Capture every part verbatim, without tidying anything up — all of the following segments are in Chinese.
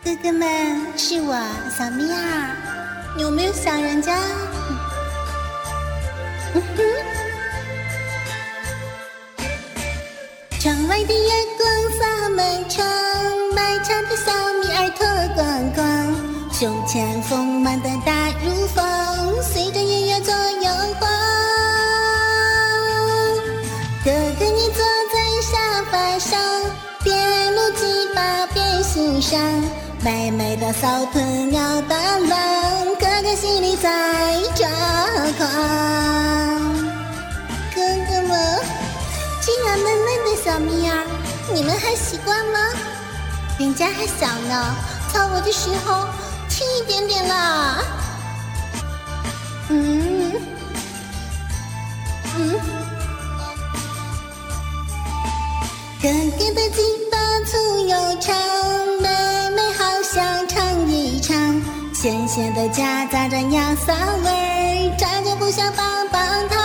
哥哥们，是我小咪儿，有没有想人家？嗯哼。窗外的月光洒满窗，白茶的小咪儿脱光光，胸前丰满的大如风，随着音乐左右晃。哥哥你坐在沙发上，边撸鸡巴边欣赏美美的骚臀鸟蛋浪，哥哥心里在抓狂。哥哥们，这样嫩嫩的小咪儿，你们还习惯吗？人家还小呢，操我的时候轻一点点啦。嗯嗯，哥哥的鸡巴粗又长，妹妹好想唱一唱，咸咸的夹杂着尿骚味，这就不像棒棒糖。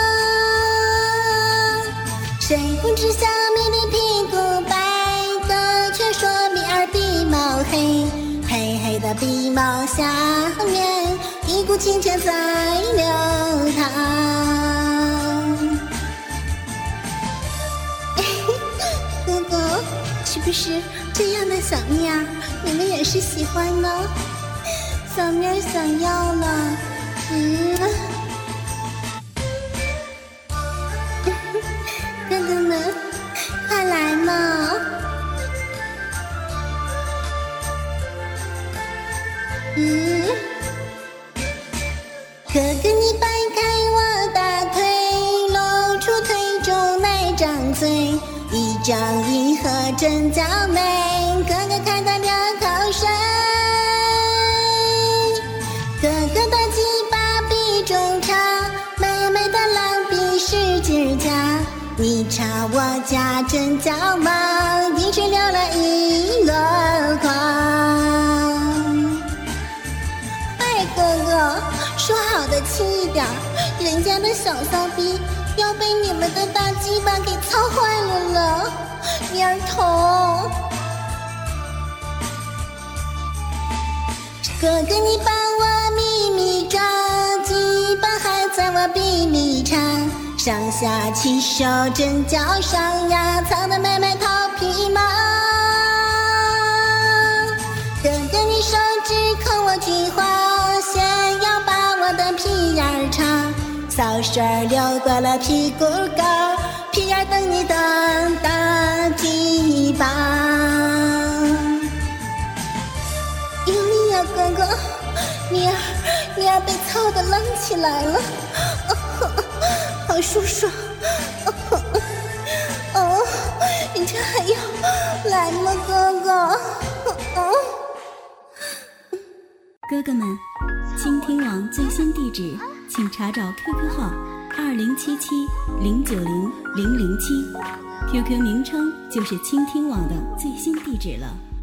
谁不知小咪的屁股白，的却说咪儿鼻毛黑，黑黑的鼻毛下面一股清泉在流淌。哥哥，是不是这样的小咪儿你们也是喜欢呢？小咪儿想要了。嗯，哥哥们快来嘛。嗯，哥哥你掰开我大腿，露出腿中那张嘴，一张一合真娇美，哥哥看到流口水。哥哥的鸡巴比中长，妹妹的浪比十指甲，你插我家真娇忙，一直流了一箩筐。哎，哥哥，说好的轻一点，人家的小骚逼要被你们的大鸡巴给操坏了了，咪儿疼。哥哥你帮我秘密抓，鸡巴还在我鼻里插，上下其手真叫上呀，操的妹妹头皮毛。哥哥你手指扣我菊花，先要把我的屁眼儿插，骚水儿流过了屁股沟，屁眼儿等你等大鸡巴。用力呀，哥哥，咪儿咪儿被操得浪起来了，哦，好舒爽，哦，哦，你这还要来吗，哥哥？哦， 哥哥们，倾听网最新地址请查找 Q Q 号二零七七零九零零零七 ，Q Q 名称就是倾听网的最新地址了。